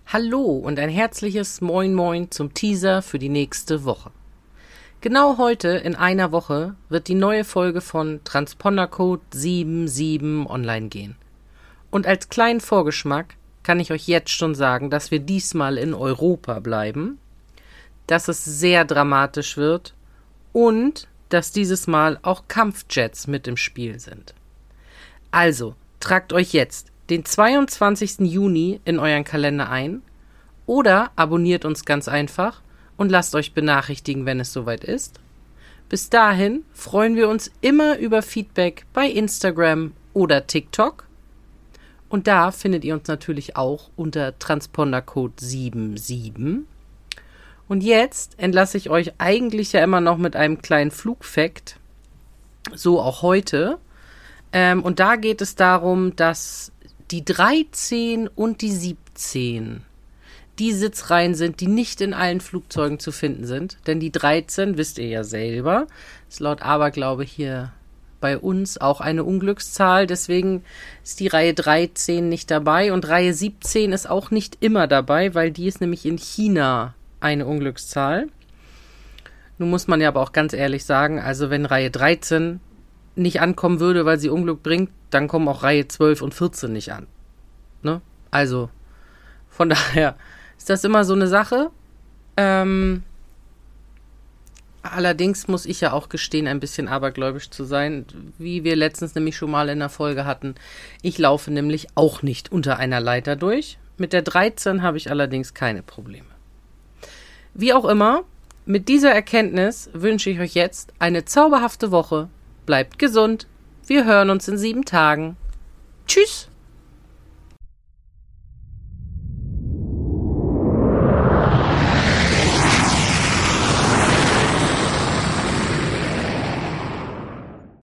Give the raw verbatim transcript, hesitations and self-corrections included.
Hallo und ein herzliches Moin Moin zum Teaser für die nächste Woche. Genau heute in einer Woche wird die neue Folge von Transpondercode sieben sieben online gehen. Und als kleinen Vorgeschmack kann ich euch jetzt schon sagen, dass wir diesmal in Europa bleiben, dass es sehr dramatisch wird und dass dieses Mal auch Kampfjets mit im Spiel sind. Also, tragt euch jetzt den zweiundzwanzigsten Juni in euren Kalender ein oder abonniert uns ganz einfach und lasst euch benachrichtigen, wenn es soweit ist. Bis dahin freuen wir uns immer über Feedback bei Instagram oder TikTok. Und da findet ihr uns natürlich auch unter Transpondercode sieben sieben. Und jetzt entlasse ich euch eigentlich ja immer noch mit einem kleinen Flugfact, so auch heute. Ähm, und da geht es darum, dass die dreizehn und die siebzehn die Sitzreihen sind, die nicht in allen Flugzeugen zu finden sind. Denn die dreizehn, wisst ihr ja selber, ist laut Aberglaube hier bei uns auch eine Unglückszahl. Deswegen ist die Reihe dreizehn nicht dabei. Und Reihe siebzehn ist auch nicht immer dabei, weil die ist nämlich in China eine Unglückszahl. Nun muss man ja aber auch ganz ehrlich sagen, also wenn Reihe dreizehn nicht ankommen würde, weil sie Unglück bringt, dann kommen auch Reihe zwölf und vierzehn nicht an. Ne? Also, von daher ist das immer so eine Sache. Ähm, allerdings muss ich ja auch gestehen, ein bisschen abergläubisch zu sein, wie wir letztens nämlich schon mal in der Folge hatten. Ich laufe nämlich auch nicht unter einer Leiter durch. Mit der dreizehn habe ich allerdings keine Probleme. Wie auch immer, mit dieser Erkenntnis wünsche ich euch jetzt eine zauberhafte Woche. Bleibt gesund. Wir hören uns in sieben Tagen. Tschüss.